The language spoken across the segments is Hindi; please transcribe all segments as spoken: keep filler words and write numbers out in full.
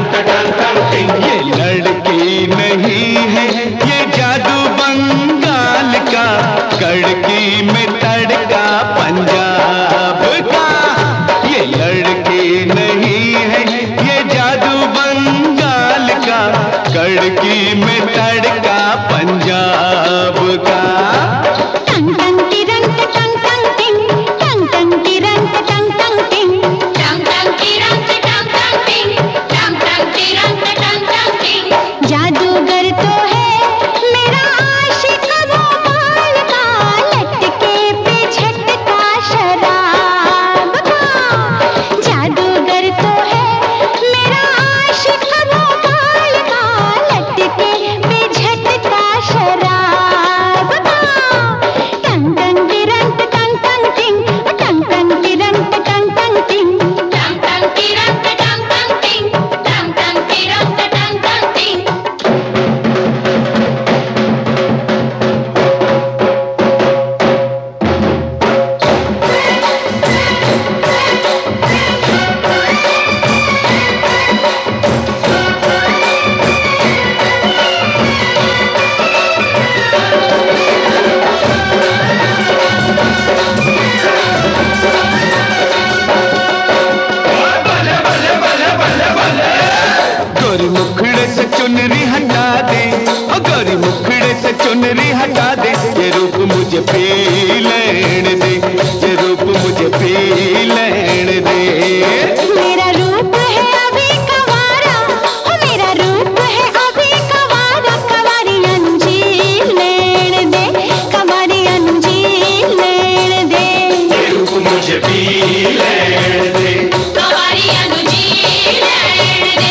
ये लड़की नहीं है, ये जादू बंगाल का, कड़की में तड़का पंजाब का। ये लड़की नहीं है, ये जादू बंगाल का, कड़की में तड़का पंजाब का। टंग टंग तिरंग टंग टंग टिंग, टंग टंग तिरंग टंग टंग टिंग, टंग टंग तिरंग टंग टंग टिंग, टंग टंग तिरंग टंग टंग टिंग। जादूगर तो है मेरा आशिक वो बाल का, लटके पे झटका शराब का। जादूगर तो है मेरा आशिक वो बाल का, लटके पे झटका शराब का। टंग टंग तिरंग टंग टंग टिंग, टंग टंग तिरंग टंग टंग टिंग, टंग टंग तिरंग टंग टंग टिंग, टंग टंग तिरंग टंग टंग टिंग। गोरी मुखड़े से चुनरी हटा दे, ओ गोरी मुखड़े से चुनरी हटा दे, ये रूप मुझे पी लेने दे, ये रूप मुझे पी लेने दे। मेरा रूप है अभी कवारा, ओ मेरा रूप है अभी कवारा, कवारी अंजीर लेन दे, कवारी अंजीर लेन दे। ये रूप मुझे पी लेने दे, कवारी अंजीर लेन दे।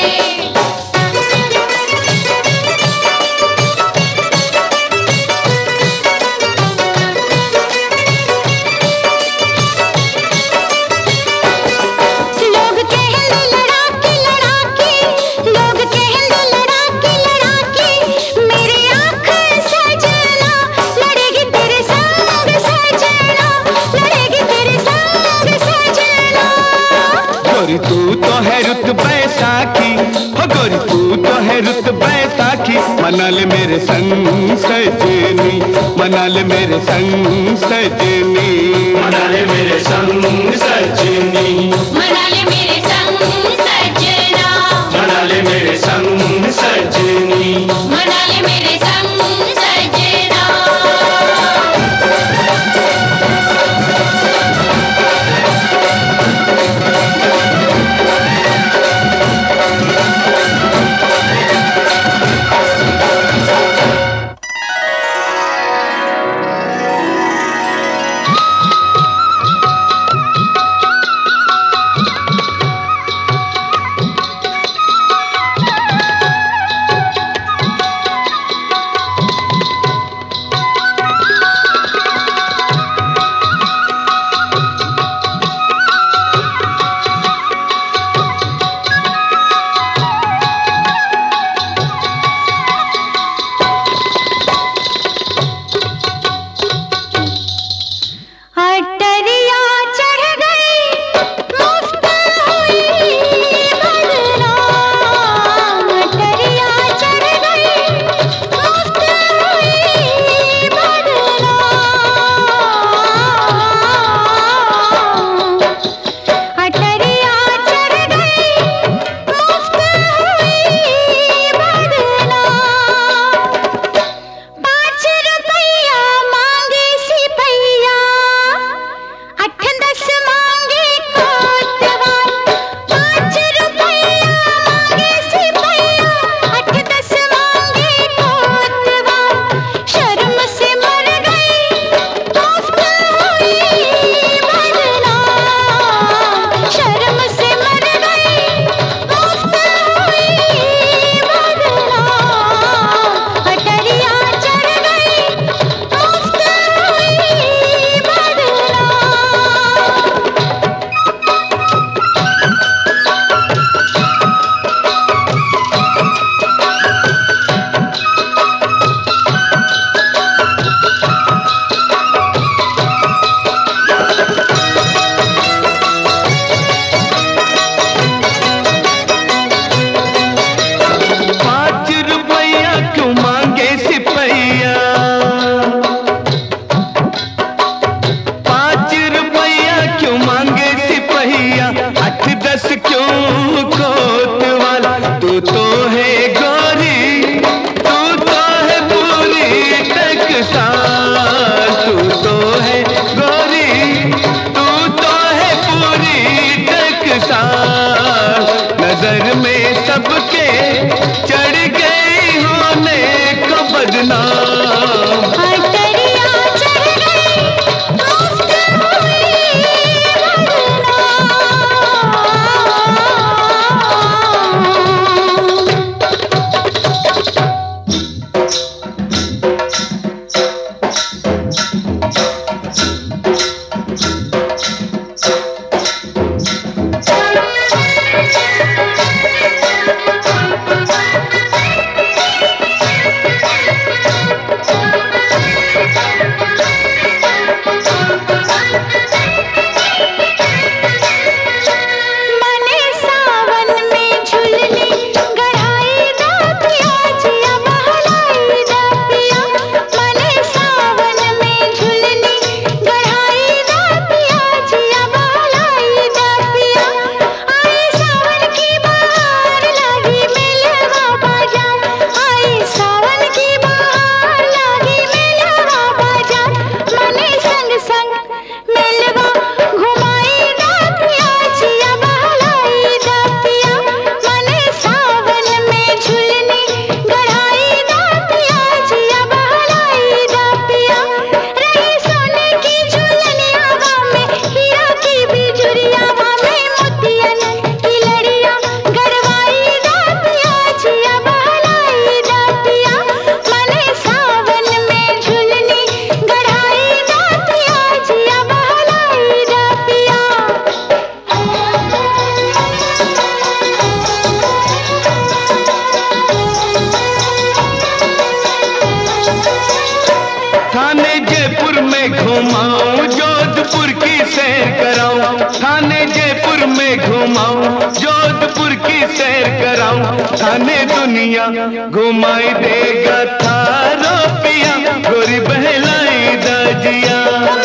लोग कहने लड़ाकी लड़ाकी, लोग कहने लड़ाकी लड़ाकी, मेरी आँख सजना लड़ेगी तेरे संग सजना, लड़ेगी तेरे संग सजना। गोरी तू तो है रुत बैसाखी, हो गोरी तू तो है रुत बैसाखी, मना ले मेरे संग सजनी, मना ले मेरे संग सजनी, मना ले मेरे संग सजनी, मना ले मेरे संग सजना, मना ले मेरे संग सजनी। मना ले मेरे संग सजना। हूँ कोतवाल, तू तो है गोरी, तू तो है पूरी टकसाल, तू तो है गोरी, तू तो है पूरी टकसाल। नजर में सबके चढ़ गई होने को बदनाम। थाने जयपुर में घुमाऊं, जोधपुर की सैर कराऊं, थाने जयपुर में घुमाऊं, जोधपुर की सैर कराऊं, थाने दुनिया घुमाई देगा थारो पिया, गोरी बहलाई दाजिया।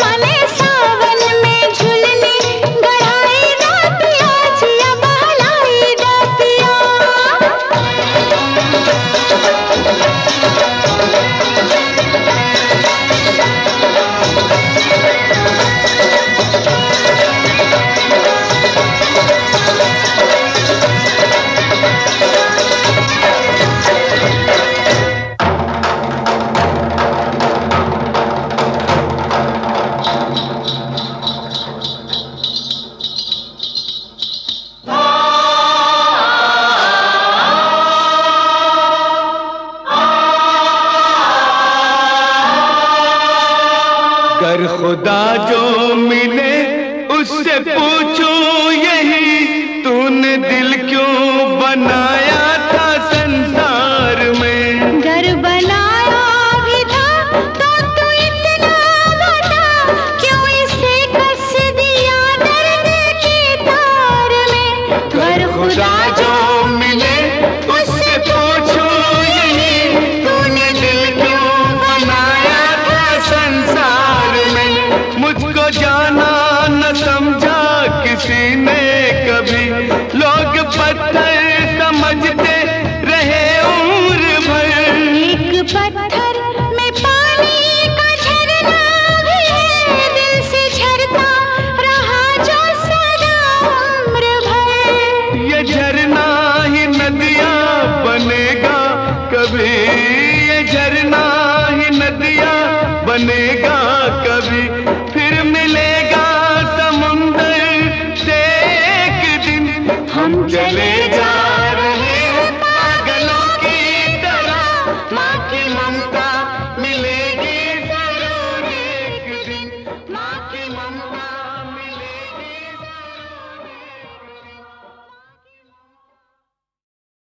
अगर खुदा जो मिले उससे पूछूं यही, तूने दिल क्यों बनाया था संसार में। घर बनाया भी था तो तू इतना बता, क्यों इसे कस दिया दर्द के तार में। घर खुदा जो मिले उससे पूछूं यही, तूने दिल क्यों बनाया था संसार में। मुझको जाना न समझा किसी ने कभी, लोग पत्थर समझते रहे उम्र भर। एक पत्थर में पानी का झरना भी है, दिल से झरता रहा जो सदा उम्र भर। ये झरना ही नदियाँ बनेगा कभी, ये झरना ही नदियाँ बनेगा कभी, फिर मिलेगा समुंदर से एक दिन हम चले जा